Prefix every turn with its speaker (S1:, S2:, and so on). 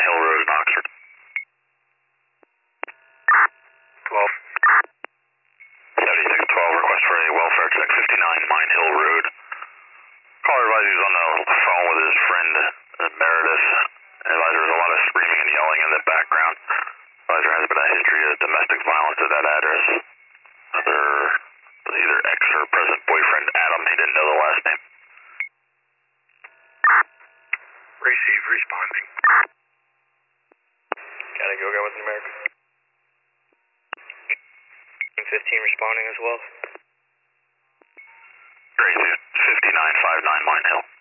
S1: Hill Road in Oxford.
S2: 12.
S1: 7612, request for a welfare check, 59 Mine Hill Road. Caller advisor is on the phone with his friend Meredith. Advisor, there's a lot of screaming and yelling in the background. Advisor has been a history of domestic violence at that address. Either ex or present boyfriend Adam, he didn't know the last name.
S2: Receive, responding. Can I go again with an American? 15 responding as well.
S1: Gracie, 5959 Mine Hill.